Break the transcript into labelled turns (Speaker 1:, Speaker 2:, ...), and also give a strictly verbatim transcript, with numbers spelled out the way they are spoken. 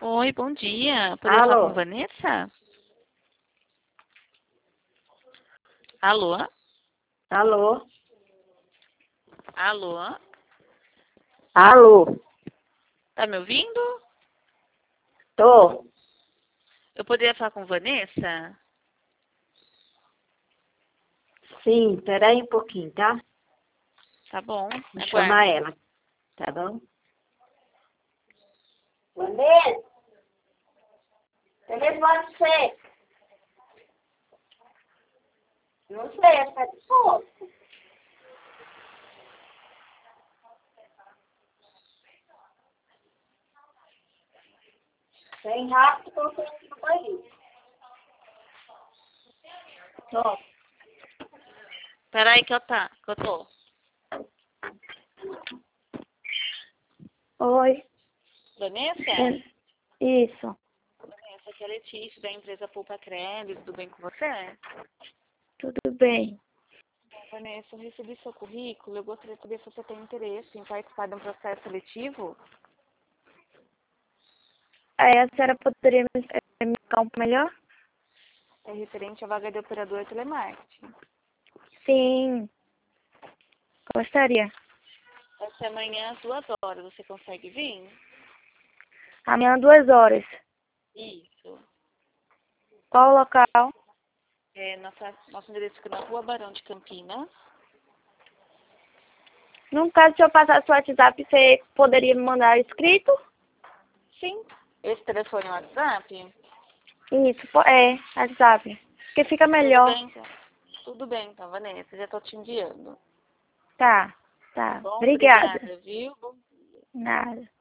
Speaker 1: Oi, bom dia. Poderia falar com
Speaker 2: Alô?
Speaker 1: Vanessa? Alô?
Speaker 2: Alô?
Speaker 1: Alô?
Speaker 2: Alô?
Speaker 1: Tá me ouvindo?
Speaker 2: Tô.
Speaker 1: Eu poderia falar com Vanessa?
Speaker 2: Sim, peraí um pouquinho, tá?
Speaker 1: Tá bom,
Speaker 2: Vou chamar
Speaker 1: aguardo.
Speaker 2: ela, tá bom? Vanessa, telefone você. Não sei, é tá de fora. Vem rápido que eu tô aqui no banheiro. Tô.
Speaker 1: Peraí que eu tá, que eu tô.
Speaker 3: Oi.
Speaker 1: Vanessa?
Speaker 3: É, Isso.
Speaker 1: Vanessa, aqui é a Letícia da empresa Poupa Crédito. Tudo bem com você?
Speaker 3: Tudo bem.
Speaker 1: Vanessa, eu recebi seu currículo. Eu gostaria de saber se você tem interesse em participar de um processo seletivo.
Speaker 3: Aí a senhora poderia me, eh, me explicar um pouco melhor?
Speaker 1: É referente à vaga de operador telemarketing.
Speaker 3: Sim. Gostaria.
Speaker 1: Vai ser amanhã às duas horas. Você consegue vir?
Speaker 3: Amanhã, duas horas.
Speaker 1: Isso.
Speaker 3: Qual o local?
Speaker 1: É, nossa, nosso endereço fica na Rua Barão de Campinas.
Speaker 3: No caso, se eu passar seu WhatsApp, você poderia me mandar escrito?
Speaker 1: Sim. Esse telefone é o WhatsApp?
Speaker 3: Isso, po- é, WhatsApp. Porque fica
Speaker 1: Tudo
Speaker 3: melhor.
Speaker 1: bem, então. Tudo bem, então, Vanessa. Já tô te enviando.
Speaker 3: Tá,
Speaker 1: Tá
Speaker 3: tá.
Speaker 1: bom?
Speaker 3: Obrigada.
Speaker 1: Obrigada, viu? Bom dia.
Speaker 3: Nada.